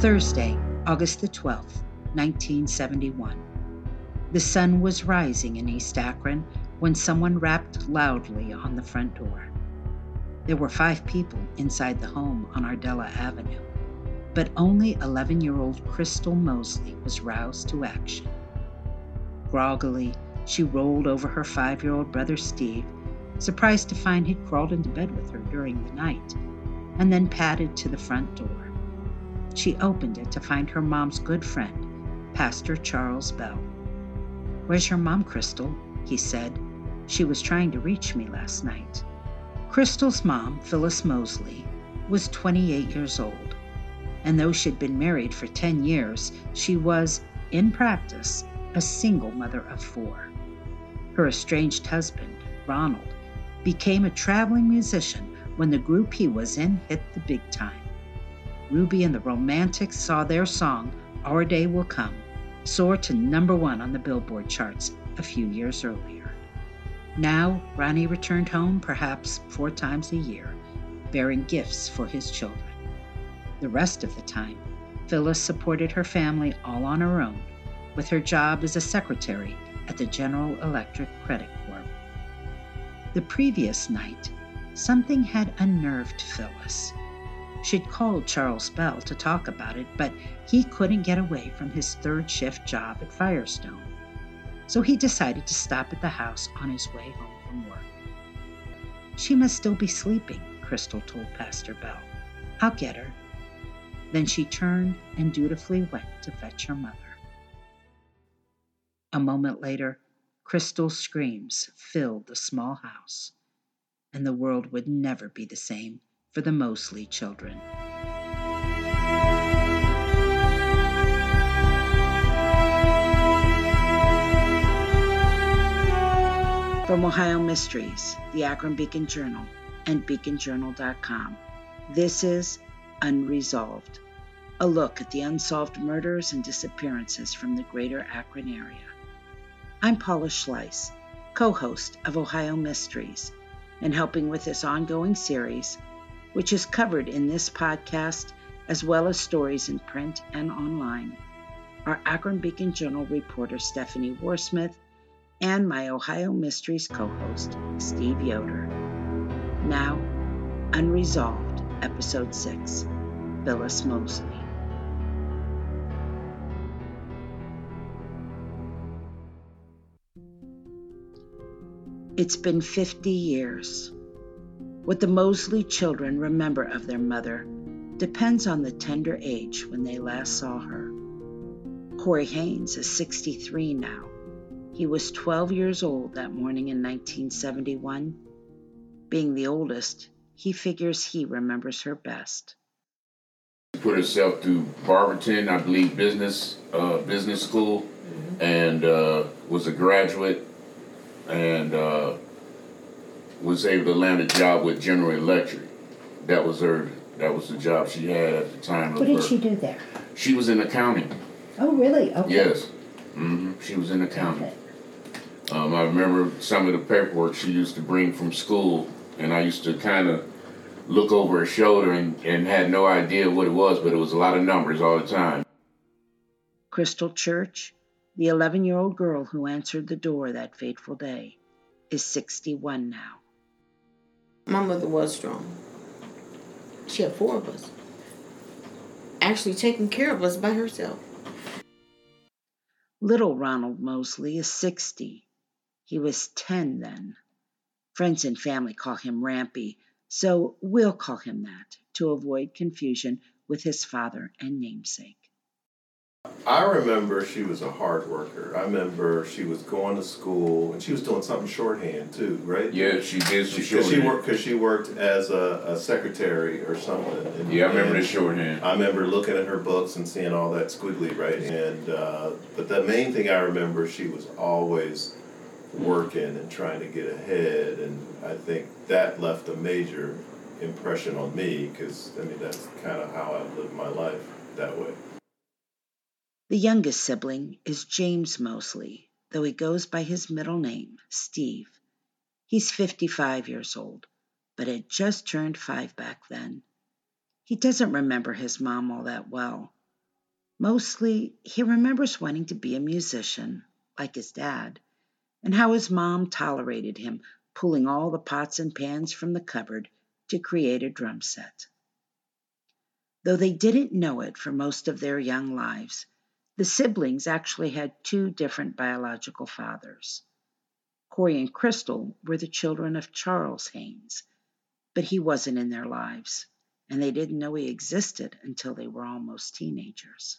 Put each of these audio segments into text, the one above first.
Thursday, August the 12th, 1971. The sun was rising in East Akron when someone rapped loudly on the front door. There were 5 people inside the home on Ardella Avenue, but only 11-year-old Crystal Mosley was roused to action. Groggily, she rolled over her 5-year-old brother Steve, surprised to find he'd crawled into bed with her during the night, and then padded to the front door. She opened it to find her mom's good friend, Pastor Charles Bell. "Where's your mom, Crystal?" he said. "She was trying to reach me last night." Crystal's mom, Phyllis Mosley, was 28 years old, and though she'd been married for 10 years, she was, in practice, a single mother of 4. Her estranged husband, Ronald, became a traveling musician when the group he was in hit the big time. Ruby and the Romantics saw their song, Our Day Will Come, soar to #1 on the Billboard charts a few years earlier. Now, Ronnie returned home perhaps 4 times a year, bearing gifts for his children. The rest of the time, Phyllis supported her family all on her own, with her job as a secretary at the General Electric Credit Corp. The previous night, something had unnerved Phyllis. She'd called Charles Bell to talk about it, but he couldn't get away from his 3rd shift job at Firestone. So he decided to stop at the house on his way home from work. "She must still be sleeping," Crystal told Pastor Bell. "I'll get her." Then she turned and dutifully went to fetch her mother. A moment later, Crystal's screams filled the small house, and the world would never be the same for the Mosley children. From Ohio Mysteries, the Akron Beacon Journal, and beaconjournal.com, this is Unresolved, a look at the unsolved murders and disappearances from the greater Akron area. I'm Paula Schleiss, co-host of Ohio Mysteries, and helping with this ongoing series, which is covered in this podcast as well as stories in print and online, are Akron Beacon Journal reporter Stephanie Warsmith and my Ohio Mysteries co-host, Steve Yoder. Now, Unresolved, Episode 6, Phyllis Mosley. It's been 50 years. What the Mosley children remember of their mother depends on the tender age when they last saw her. Corey Haynes is 63 now. He was 12 years old that morning in 1971. Being the oldest, he figures he remembers her best. Put herself through Barberton, I believe, business school, and was a graduate, and was able to land a job with General Electric. That was the job she had at the time. What did she do there? She was in accounting. Oh, really? Okay. Yes. She was in accounting. Okay. I remember some of the paperwork she used to bring from school, and I used to kind of look over her shoulder and had no idea what it was, but it was a lot of numbers all the time. Crystal Church, the 11-year-old girl who answered the door that fateful day, is 61 now. My mother was strong. She had 4 of us. Actually taking care of us by herself. Little Ronald Mosley is 60. He was 10 then. Friends and family call him Rampy, so we'll call him that to avoid confusion with his father and namesake. I remember she was a hard worker. I remember she was going to school, and she was doing something shorthand too, right? Yeah, she did some shorthand. Because she worked as a secretary or something. I remember the shorthand. I remember looking at her books and seeing all that squiggly writing. And but the main thing I remember, she was always working and trying to get ahead, and I think that left a major impression on me because, that's kind of how I lived my life, that way. The youngest sibling is James Mosley, though he goes by his middle name, Steve. He's 55 years old, but had just turned 5 back then. He doesn't remember his mom all that well, Mostly, he remembers wanting to be a musician, like his dad, and how his mom tolerated him pulling all the pots and pans from the cupboard to create a drum set. Though they didn't know it for most of their young lives, the siblings actually had two different biological fathers. Corey and Crystal were the children of Charles Haynes, but he wasn't in their lives, and they didn't know he existed until they were almost teenagers.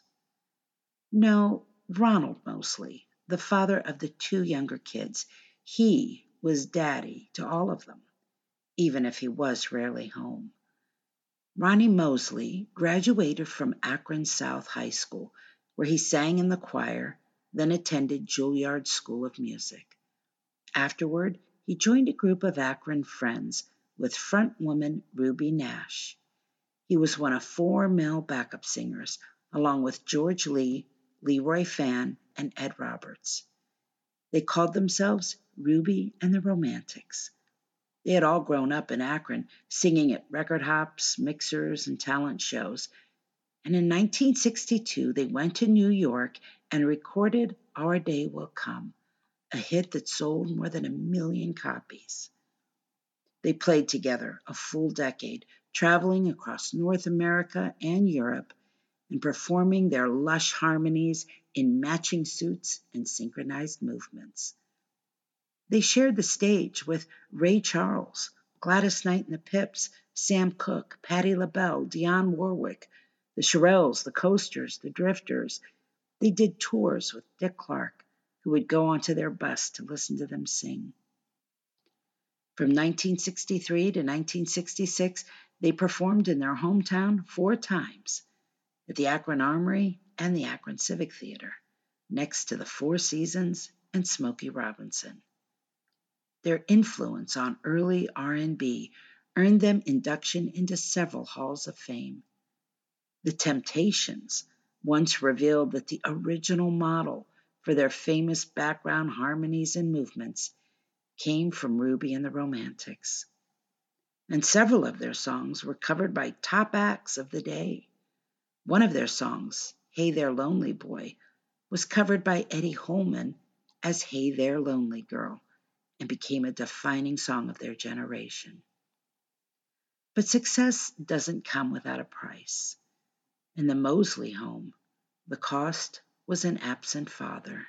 No, Ronald Mosley, the father of the two younger kids, he was daddy to all of them, even if he was rarely home. Ronnie Mosley graduated from Akron South High School, where he sang in the choir, then attended Juilliard School of Music. Afterward, he joined a group of Akron friends with frontwoman Ruby Nash. He was one of 4 male backup singers, along with George Lee, Leroy Fan, and Ed Roberts. They called themselves Ruby and the Romantics. They had all grown up in Akron, singing at record hops, mixers, and talent shows. And in 1962, they went to New York and recorded Our Day Will Come, a hit that sold more than 1 million copies. They played together a full decade, traveling across North America and Europe and performing their lush harmonies in matching suits and synchronized movements. They shared the stage with Ray Charles, Gladys Knight and the Pips, Sam Cooke, Patti LaBelle, Dionne Warwick, the Shirelles, the Coasters, the Drifters. They did tours with Dick Clark, who would go onto their bus to listen to them sing. From 1963 to 1966, they performed in their hometown 4 times, at the Akron Armory and the Akron Civic Theater, next to the Four Seasons and Smokey Robinson. Their influence on early R&B earned them induction into several halls of fame. The Temptations once revealed that the original model for their famous background harmonies and movements came from Ruby and the Romantics. And several of their songs were covered by top acts of the day. One of their songs, Hey There Lonely Boy, was covered by Eddie Holman as Hey There Lonely Girl and became a defining song of their generation. But success doesn't come without a price. In the Mosley home, the cost was an absent father.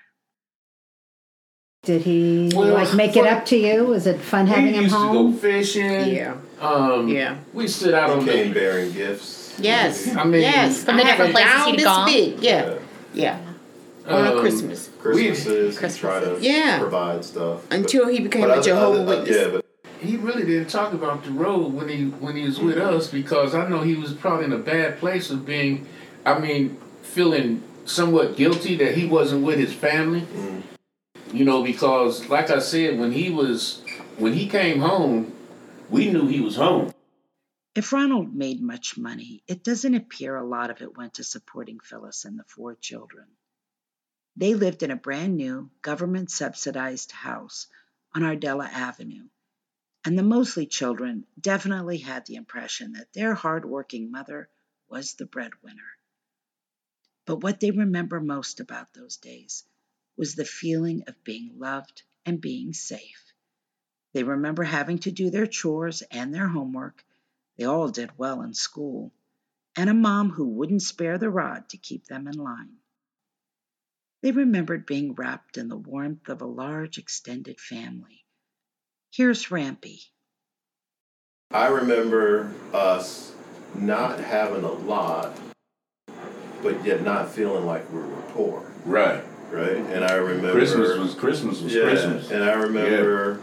Did he make it up to you? Was it fun having him home? We used to go fishing. Yeah. We sit out on Came the bearing gifts. Yes. I mean, yes. From the different places he'd gone. Yeah. On Christmas. Christmases, he tried to provide stuff. Until he became a Jehovah's Witness. But he really didn't talk about the road when he was with us, because I know he was probably in a bad place of being, feeling somewhat guilty that he wasn't with his family. Mm. Because like I said, when he came home, we knew he was home. If Ronald made much money, it doesn't appear a lot of it went to supporting Phyllis and the 4 children. They lived in a brand new, government-subsidized house on Ardella Avenue, and the Mosley children definitely had the impression that their hard-working mother was the breadwinner. But what they remember most about those days was the feeling of being loved and being safe. They remember having to do their chores and their homework. They all did well in school, and a mom who wouldn't spare the rod to keep them in line. They remembered being wrapped in the warmth of a large extended family. Here's Rampy. I remember us not having a lot, but yet not feeling like we were poor. Right. And I remember Christmas was Christmas. And I remember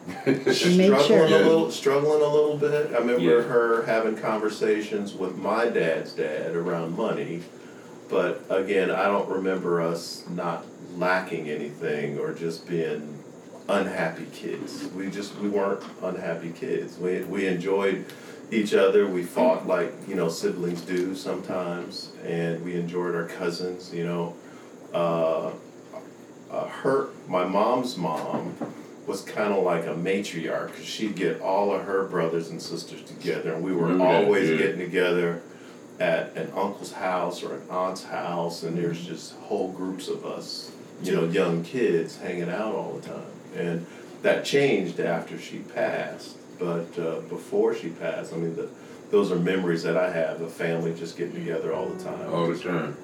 struggling a little bit. I remember her having conversations with my dad's dad around money, but again, I don't remember us not lacking anything or just being unhappy kids. We weren't unhappy kids. We enjoyed each other. We fought like siblings do sometimes, and we enjoyed our cousins. My mom's mom was kind of like a matriarch, because she'd get all of her brothers and sisters together, and we were always getting together at an uncle's house or an aunt's house, and there's just whole groups of us, young kids hanging out all the time. And that changed after she passed, but before she passed, I mean, those are memories that I have of family just getting together all the time. All the time.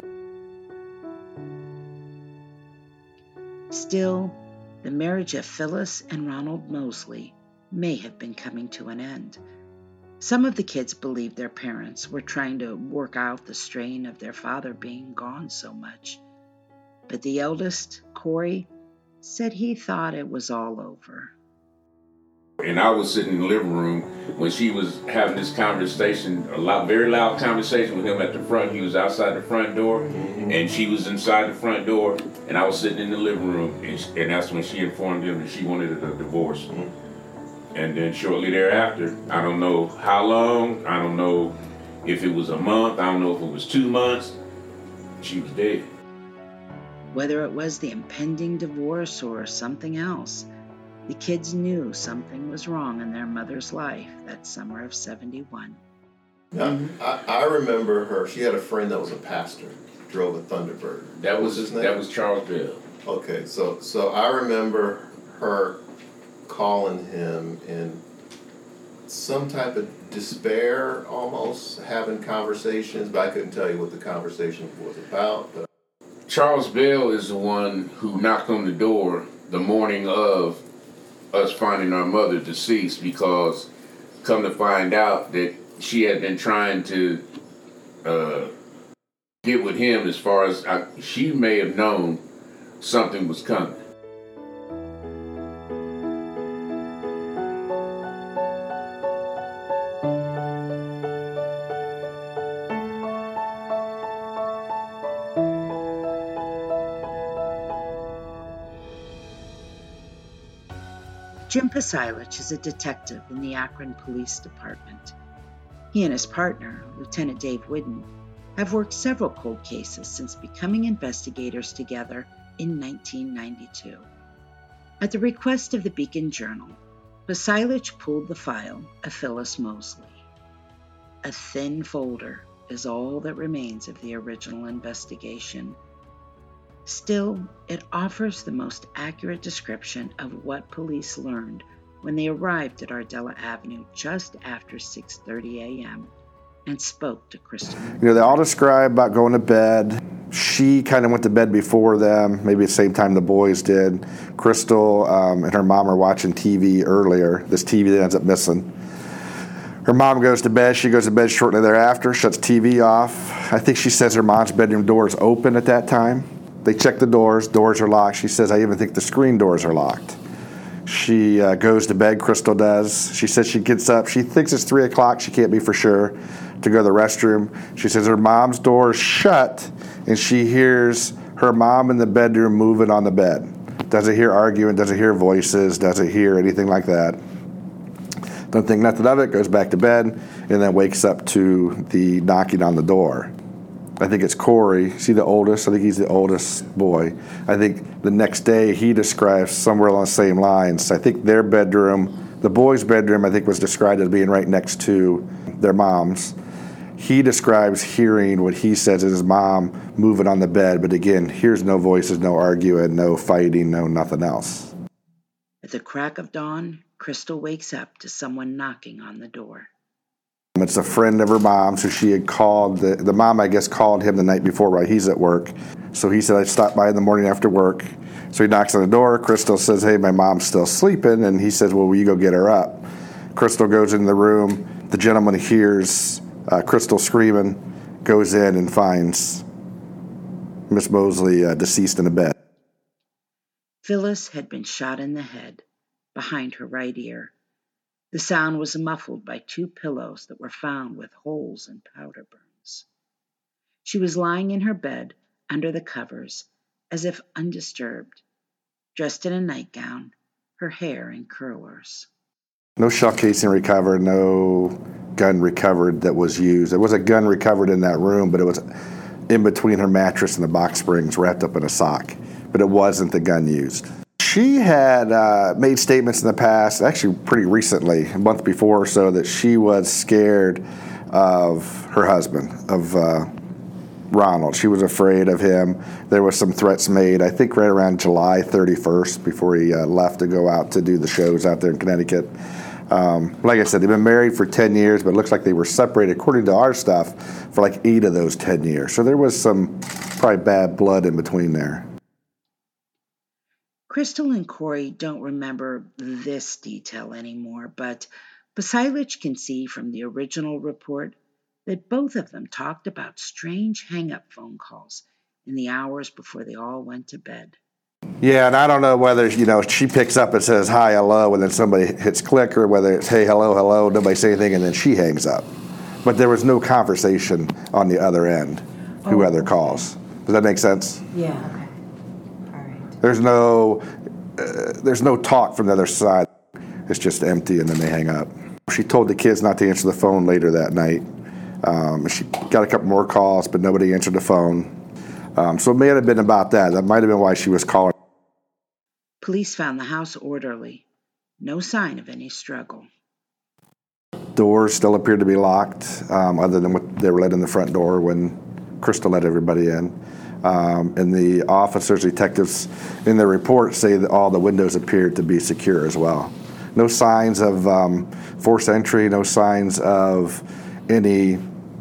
Still, the marriage of Phyllis and Ronald Mosley may have been coming to an end. Some of the kids believed their parents were trying to work out the strain of their father being gone so much. But the eldest, Corey, said he thought it was all over. And I was sitting in the living room when she was having this conversation, very loud conversation with him at the front. He was outside the front door, and she was inside the front door, and I was sitting in the living room, and that's when she informed him that she wanted a divorce. And then shortly thereafter, I don't know how long, I don't know if it was a month, I don't know if it was 2 months, she was dead. Whether it was the impending divorce or something else, the kids knew something was wrong in their mother's life that summer of '71. Now, I remember her. She had a friend that was a pastor, drove a Thunderbird. That was his name? That was Charles Bell. Okay, so I remember her calling him in some type of despair, almost having conversations, but I couldn't tell you what the conversation was about. But Charles Bell is the one who knocked on the door the morning of us finding our mother deceased, because come to find out that she had been trying to get with him as far as she may have known something was coming. Jim Pasilich is a detective in the Akron Police Department. He and his partner, Lieutenant Dave Whidden, have worked several cold cases since becoming investigators together in 1992. At the request of the Beacon Journal, Pasilich pulled the file of Phyllis Mosley. A thin folder is all that remains of the original investigation. Still, it offers the most accurate description of what police learned when they arrived at Ardella Avenue just after 6:30 a.m. and spoke to Crystal. They all describe about going to bed. She kind of went to bed before them, maybe at the same time the boys did. Crystal and her mom are watching TV earlier. This TV that ends up missing. Her mom goes to bed. She goes to bed shortly thereafter, shuts TV off. I think she says her mom's bedroom door is open at that time. They check the doors are locked. She says, I even think the screen doors are locked. She goes to bed, Crystal does. She says she gets up. She thinks it's 3 o'clock. She can't be for sure, to go to the restroom. She says her mom's door is shut, and she hears her mom in the bedroom moving on the bed. Doesn't hear arguing, doesn't hear voices, doesn't hear anything like that. Don't think nothing of it, goes back to bed, and then wakes up to the knocking on the door. I think it's Corey. Is he the oldest? I think he's the oldest boy. I think the next day he describes somewhere along the same lines. I think their bedroom, the boy's bedroom, I think was described as being right next to their mom's. He describes hearing what he says is his mom moving on the bed, but again, hears no voices, no arguing, no fighting, no nothing else. At the crack of dawn, Crystal wakes up to someone knocking on the door. It's a friend of her mom's who she had called. The mom, I guess, called him the night before while he's at work. So he said, I'd stop by in the morning after work. So he knocks on the door. Crystal says, hey, my mom's still sleeping. And he says, well, will you go get her up? Crystal goes in the room. The gentleman hears Crystal screaming, goes in and finds Miss Mosley deceased in a bed. Phyllis had been shot in the head, behind her right ear. The sound was muffled by 2 pillows that were found with holes and powder burns. She was lying in her bed under the covers, as if undisturbed, dressed in a nightgown, her hair in curlers. No shell casing recovered, no gun recovered that was used. There was a gun recovered in that room, but it was in between her mattress and the box springs, wrapped up in a sock. But it wasn't the gun used. She had made statements in the past, actually pretty recently, a month before or so, that she was scared of her husband, of Ronald. She was afraid of him. There was some threats made, I think right around July 31st, before he left to go out to do the shows out there in Connecticut. Like I said, they've been married for 10 years, but it looks like they were separated, according to our stuff, for like 8 of those 10 years. So there was some probably bad blood in between there. Crystal and Corey don't remember this detail anymore, but Basilich can see from the original report that both of them talked about strange hang-up phone calls in the hours before they all went to bed. Yeah, and I don't know whether, she picks up and says, hi, hello, and then somebody hits click, or whether it's, hey, hello, hello, nobody say anything, and then she hangs up. But there was no conversation on the other end, whoever calls. Does that make sense? Yeah. Okay. All right. There's no talk from the other side. It's just empty, and then they hang up. She told the kids not to answer the phone later that night. She got a couple more calls, but nobody answered the phone. So it may have been about that. That might have been why she was calling. Police found the house orderly. No sign of any struggle. Doors still appeared to be locked, other than what they were let in the front door when Crystal let everybody in. And the officers, detectives in their report say that all the windows appeared to be secure as well. No signs of forced entry, no signs of any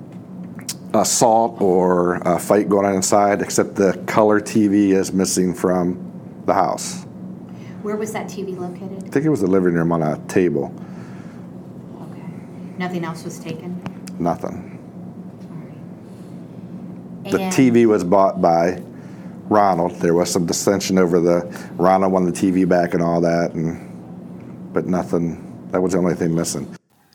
assault or a fight going on inside, except the color TV is missing from the house. Where was that TV located? I think it was the living room on a table. Okay. Nothing else was taken? Nothing. All right. The TV was bought by Ronald. There was some dissension over Ronald wanted the TV back and all that, but nothing. That was the only thing missing.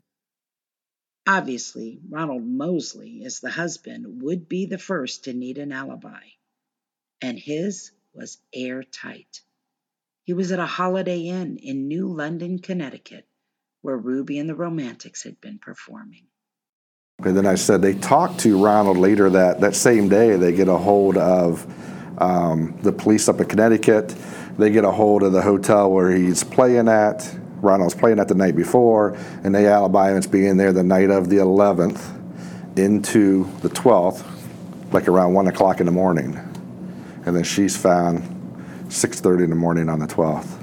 Obviously, Ronald Mosley, as the husband, would be the first to need an alibi. And his was airtight. He was at a Holiday Inn in New London, Connecticut, where Ruby and the Romantics had been performing. And then I said they talked to Ronald later that same day. They get a hold of the police up in Connecticut. They get a hold of the hotel where he's playing at. Ronald's playing at the night before, and they alibi him as being there the night of the 11th into the 12th, like around 1 o'clock in the morning. And then she's found 6:30 in the morning on the 12th.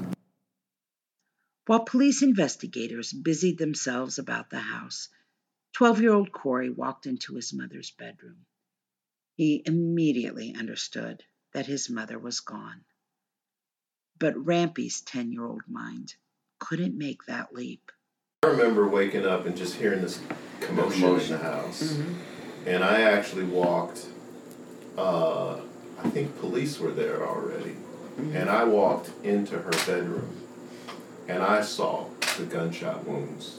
While police investigators busied themselves about the house, 12-year-old Corey walked into his mother's bedroom. He immediately understood that his mother was gone. But Rampy's 10-year-old mind couldn't make that leap. I remember waking up and just hearing this commotion in the house. Mm-hmm. And I actually walked, I think police were there already. Mm-hmm. And I walked into her bedroom and I saw the gunshot wounds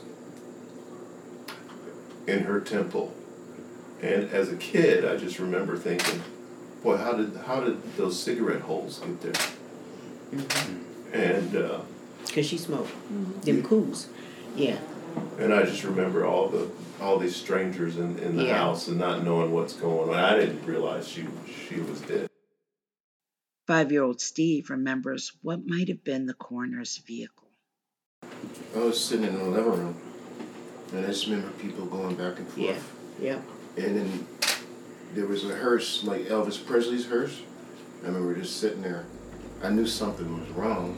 in her temple. And as a kid, I just remember thinking, boy, how did those cigarette holes get there? Mm-hmm. And because she smoked them cools. Yeah. And I just remember all these strangers in the house and not knowing what's going on. I didn't realize she was dead. 5-year-old Steve remembers what might have been the coroner's vehicle. I was sitting in the living room, and I just remember people going back and forth. Yeah. And then there was a hearse, like Elvis Presley's hearse. I remember just sitting there. I knew something was wrong.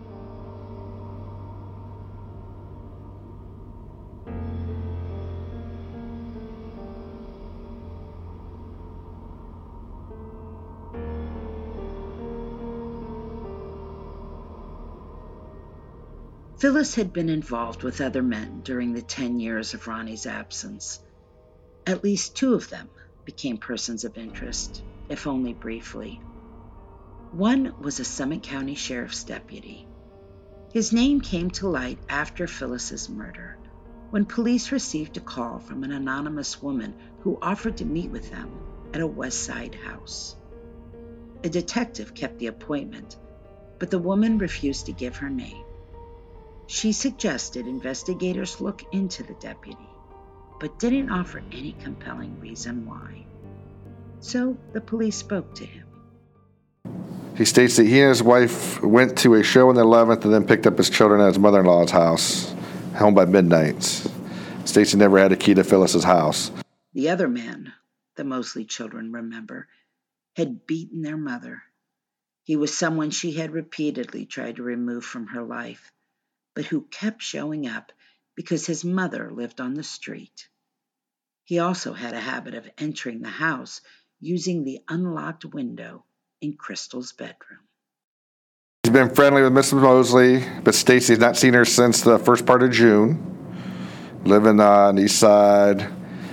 Phyllis had been involved with other men during the 10 years of Ronnie's absence. At least 2 of them became persons of interest, if only briefly. One was a Summit County Sheriff's deputy. His name came to light after Phyllis's murder, when police received a call from an anonymous woman who offered to meet with them at a West Side house. A detective kept the appointment, but the woman refused to give her name. She suggested investigators look into the deputy, but didn't offer any compelling reason why. So the police spoke to him. He states that he and his wife went to a show on the 11th and then picked up his children at his mother-in-law's house, home by midnight. Stacy never had a key to Phyllis's house. The other man, the Mosley children remember, had beaten their mother. He was someone she had repeatedly tried to remove from her life, but who kept showing up because his mother lived on the street. He also had a habit of entering the house using the unlocked window in Crystal's bedroom. He's been friendly with Mrs. Mosley, but Stacy's not seen her since the first part of June. Living on the east side.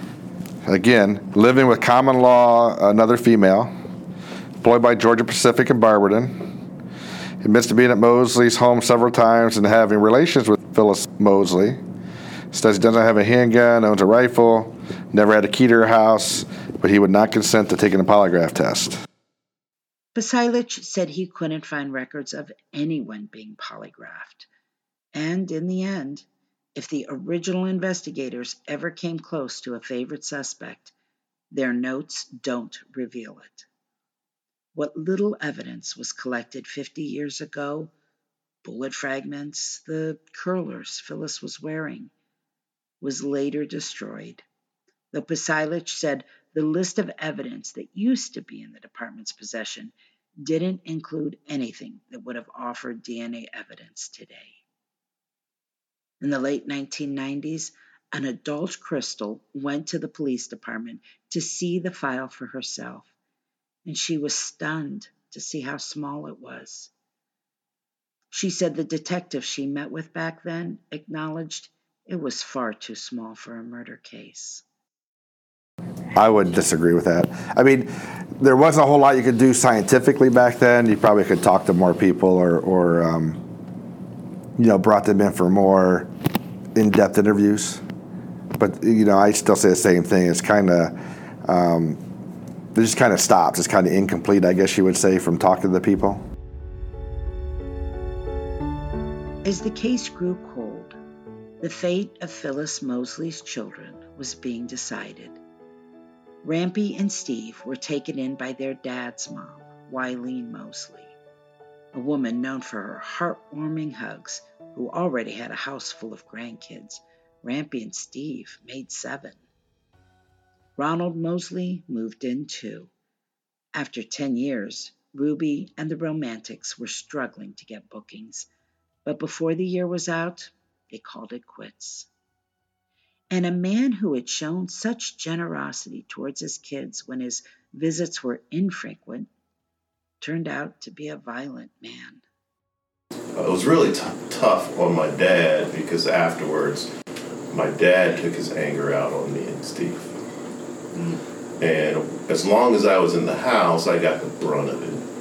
Again, living with common law, another female. Employed by Georgia Pacific in Barberton. He admits to being at Mosley's home several times and having relations with Phyllis Mosley. Says he doesn't have a handgun, owns a rifle, never had a key to her house, but he would not consent to taking a polygraph test. Pasilich said he couldn't find records of anyone being polygraphed. And in the end, if the original investigators ever came close to a favorite suspect, their notes don't reveal it. What little evidence was collected 50 years ago, bullet fragments, the curlers Phyllis was wearing, was later destroyed. Though Pasilich said the list of evidence that used to be in the department's possession didn't include anything that would have offered DNA evidence today. In the late 1990s, an adult Crystal went to the police department to see the file for herself, and she was stunned to see how small it was. She said the detective she met with back then acknowledged it was far too small for a murder case. I would disagree with that. I mean, there wasn't a whole lot you could do scientifically back then. You probably could talk to more people or brought them in for more in-depth interviews. But, I still say the same thing. It's kind of, it just kind of stops. It's kind of incomplete, I guess you would say, from talking to the people. As the case grew cold, the fate of Phyllis Mosley's children was being decided. Rampy and Steve were taken in by their dad's mom, Wileen Mosley, a woman known for her heartwarming hugs, who already had a house full of grandkids. Rampy and Steve made 7. Ronald Mosley moved in too. After 10 years, Ruby and the Romantics were struggling to get bookings, but before the year was out, they called it quits. And a man who had shown such generosity towards his kids when his visits were infrequent turned out to be a violent man. It was really tough on my dad because afterwards, my dad took his anger out on me and Steve. And as long as I was in the house, I got the brunt of it.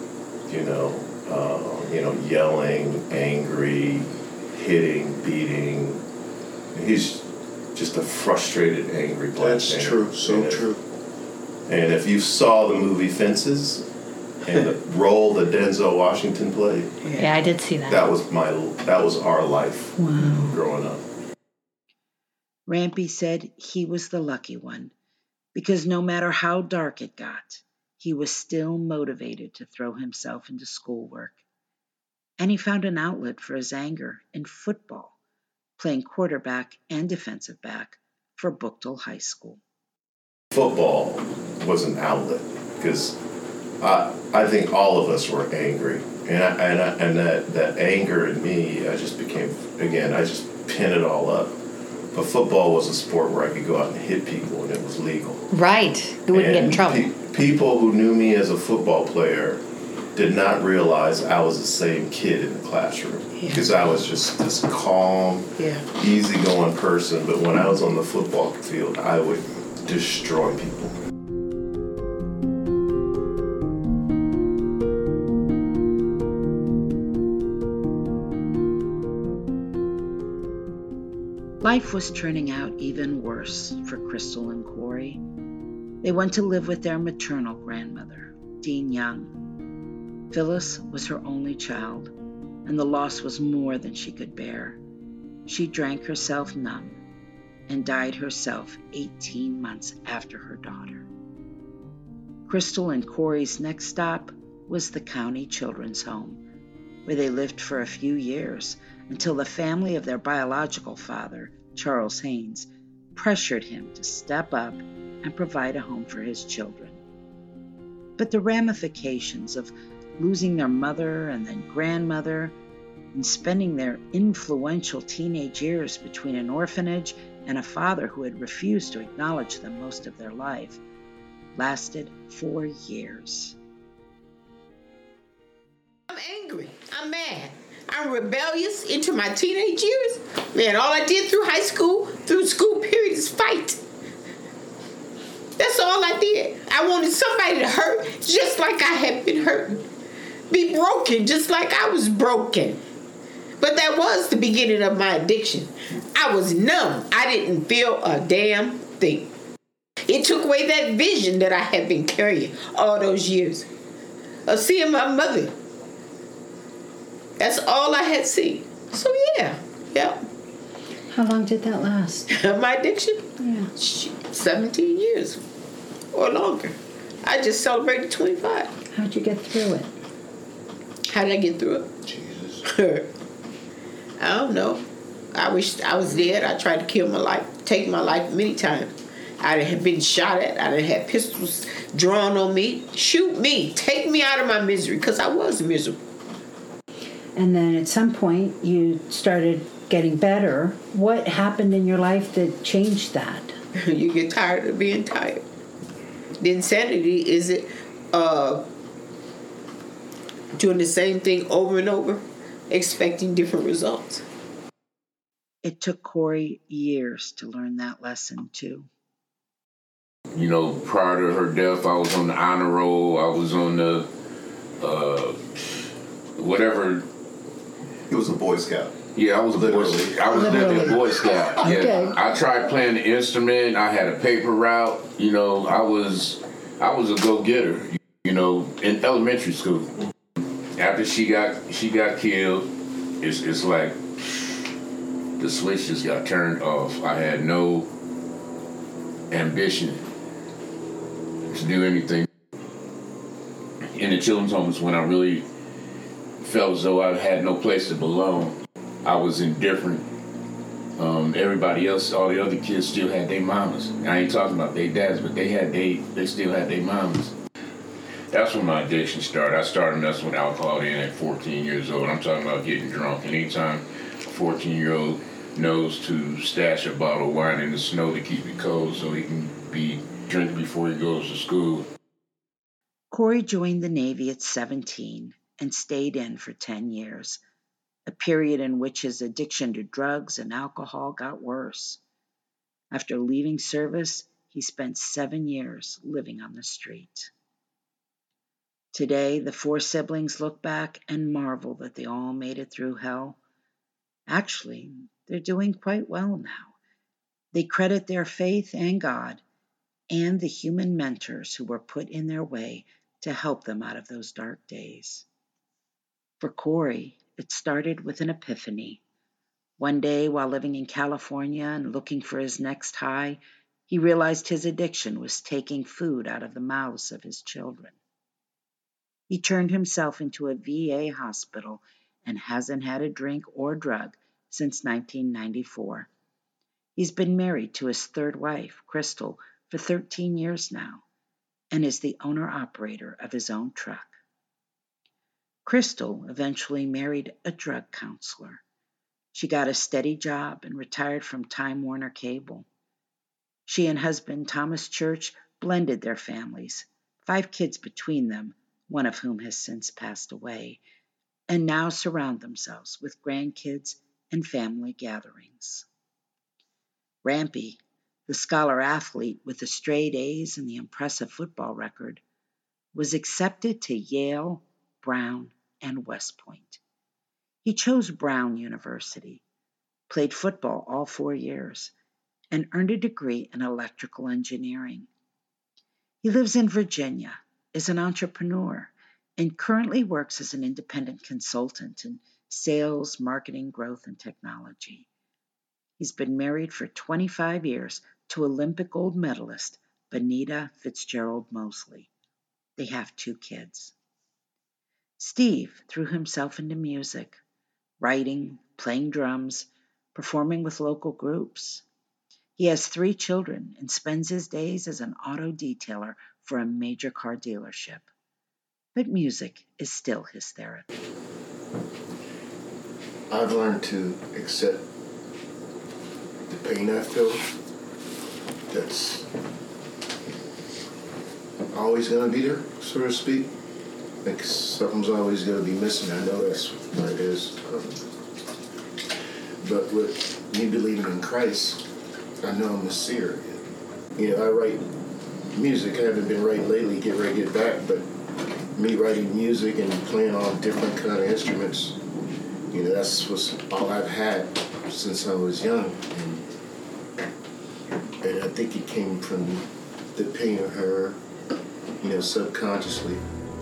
Yelling, angry, hitting, beating. He's just a frustrated, angry black man. That's true, so true. And if you saw the movie Fences and the role that Denzel Washington played, Yeah, I did see that. that was our life growing up. Rampy said he was the lucky one because no matter how dark it got, he was still motivated to throw himself into schoolwork. And he found an outlet for his anger in football, playing quarterback and defensive back for Buchtel High School. Football was an outlet because I think all of us were angry, and that anger in me, I just pin it all up. But football was a sport where I could go out and hit people, and it was legal. Right, you wouldn't get in trouble. People who knew me as a football player did not realize I was the same kid in the classroom because I was just this calm, easygoing person. But when I was on the football field, I would destroy people. Life was turning out even worse for Crystal and Corey. They went to live with their maternal grandmother, Dean Young. Phyllis was her only child, and the loss was more than she could bear. She drank herself numb and died herself 18 months after her daughter. Crystal and Corey's next stop was the county children's home, where they lived for a few years until the family of their biological father Charles Haynes, pressured him to step up and provide a home for his children. But the ramifications of losing their mother and then grandmother and spending their influential teenage years between an orphanage and a father who had refused to acknowledge them most of their life lasted 4 years. I'm angry. I'm mad. I'm rebellious into my teenage years. Man, all I did through high school, through school period is fight. That's all I did. I wanted somebody to hurt just like I had been hurting. Be broken just like I was broken. But that was the beginning of my addiction. I was numb. I didn't feel a damn thing. It took away that vision that I had been carrying all those years of seeing my mother. That's all I had seen. So yeah. How long did that last? My addiction? Yeah. 17 years or longer. I just celebrated 25. How'd you get through it? How did I get through it? Jesus. I don't know. I wish I was dead. I tried to kill my life, take my life many times. I had been shot at. I had pistols drawn on me. Shoot me. Take me out of my misery, because I was miserable. And then at some point you started getting better. What happened in your life that changed that? You get tired of being tired. The insanity is it doing the same thing over and over, expecting different results. It took Corey years to learn that lesson, too. You know, prior to her death, I was on the honor roll. I was on the whatever. He was a Boy Scout. Yeah, I was Literally. I was literally a Boy Scout. Yeah, Okay. I tried playing the instrument. I had a paper route. You know, I was a go-getter. You know, in elementary school. After she got killed, it's like the switch just got turned off. I had no ambition to do anything. In the children's homes, when I really felt as though I had no place to belong, I was indifferent. Everybody else, all the other kids still had their mamas. I ain't talking about their dads, but they still had their mamas. That's when my addiction started. I started messing with alcohol then at 14 years old. I'm talking about getting drunk. And anytime a 14-year-old knows to stash a bottle of wine in the snow to keep it cold so he can drink before he goes to school. Corey joined the Navy at 17 and stayed in for 10 years, a period in which his addiction to drugs and alcohol got worse. After leaving service, he spent 7 years living on the street. Today, the 4 siblings look back and marvel that they all made it through hell. Actually, they're doing quite well now. They credit their faith and God and the human mentors who were put in their way to help them out of those dark days. For Corey, it started with an epiphany. One day, while living in California and looking for his next high, he realized his addiction was taking food out of the mouths of his children. He turned himself into a VA hospital and hasn't had a drink or drug since 1994. He's been married to his third wife, Crystal, for 13 years now, and is the owner-operator of his own truck. Crystal eventually married a drug counselor. She got a steady job and retired from Time Warner Cable. She and husband Thomas Church blended their families, 5 kids between them, one of whom has since passed away, and now surround themselves with grandkids and family gatherings. Rampy, the scholar athlete with the straight A's and the impressive football record, was accepted to Yale, Brown, and West Point. He chose Brown University, played football all 4 years, and earned a degree in electrical engineering. He lives in Virginia, is an entrepreneur, and currently works as an independent consultant in sales, marketing, growth, and technology. He's been married for 25 years to Olympic gold medalist Benita Fitzgerald Mosley. They have 2 kids. Steve threw himself into music, writing, playing drums, performing with local groups. He has 3 children and spends his days as an auto detailer for a major car dealership. But music is still his therapy. I've learned to accept the pain I feel. That's always going to be there, so to speak. Like something's always going to be missing. I know that's what it is. But with me believing in Christ, I know I'm a seer. I write music. I haven't been writing lately, get ready to get back, but me writing music and playing all different kind of instruments, that's all I've had since I was young. And I think it came from the pain of her, subconsciously.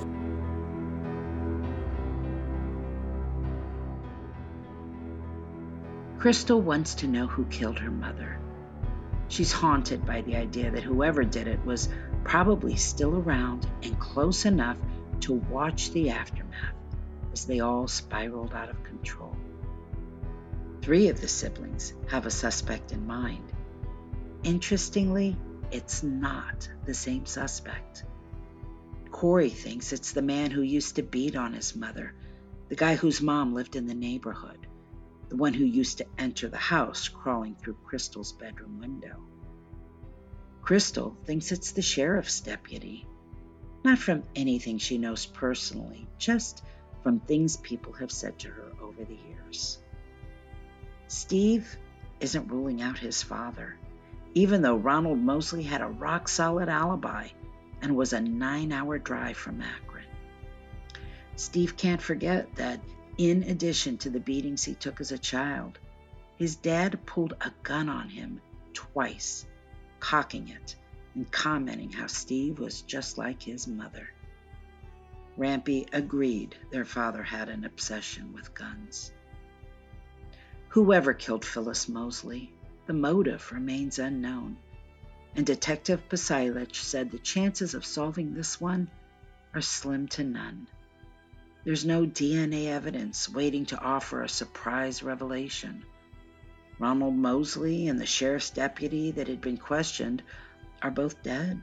Crystal wants to know who killed her mother. She's haunted by the idea that whoever did it was probably still around and close enough to watch the aftermath as they all spiraled out of control. 3 of the siblings have a suspect in mind. Interestingly, it's not the same suspect. Corey thinks it's the man who used to beat on his mother, the guy whose mom lived in the neighborhood, the one who used to enter the house crawling through Crystal's bedroom window. Crystal thinks it's the sheriff's deputy, not from anything she knows personally, just from things people have said to her over the years. Steve isn't ruling out his father, even though Ronald Mosley had a rock-solid alibi and was a 9-hour drive from Akron. Steve can't forget that in addition to the beatings he took as a child, his dad pulled a gun on him twice, cocking it and commenting how Steve was just like his mother. Rampy agreed their father had an obsession with guns. Whoever killed Phyllis Mosley, the motive remains unknown, and Detective Pasilich said the chances of solving this one are slim to none. There's no DNA evidence waiting to offer a surprise revelation. Ronald Mosley and the sheriff's deputy that had been questioned are both dead.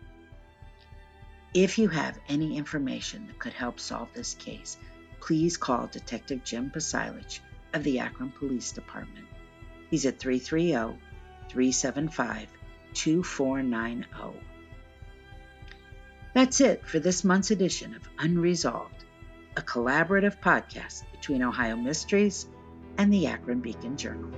If you have any information that could help solve this case, please call Detective Jim Pasilich of the Akron Police Department. He's at 330-375-2490. That's it for this month's edition of Unresolved, a collaborative podcast between Ohio Mysteries and the Akron Beacon Journal.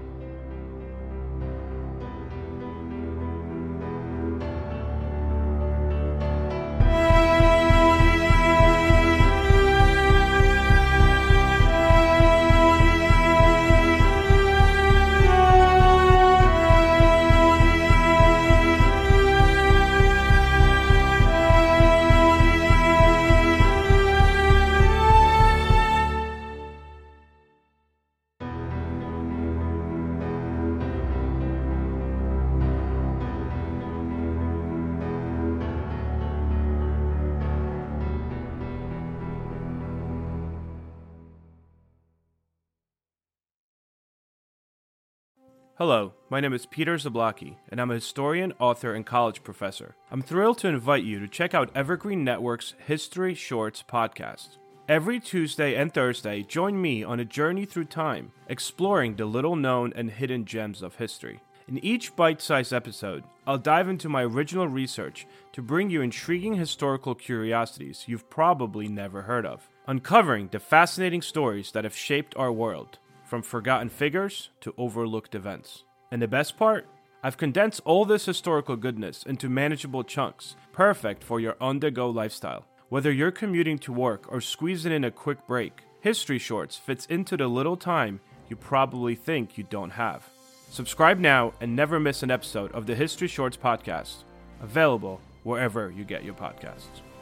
Hello, my name is Peter Zablocki, and I'm a historian, author, and college professor. I'm thrilled to invite you to check out Evergreen Network's History Shorts podcast. Every Tuesday and Thursday, join me on a journey through time, exploring the little-known and hidden gems of history. In each bite-sized episode, I'll dive into my original research to bring you intriguing historical curiosities you've probably never heard of, uncovering the fascinating stories that have shaped our world, from forgotten figures to overlooked events. And the best part? I've condensed all this historical goodness into manageable chunks, perfect for your on-the-go lifestyle. Whether you're commuting to work or squeezing in a quick break, History Shorts fits into the little time you probably think you don't have. Subscribe now and never miss an episode of the History Shorts podcast, available wherever you get your podcasts.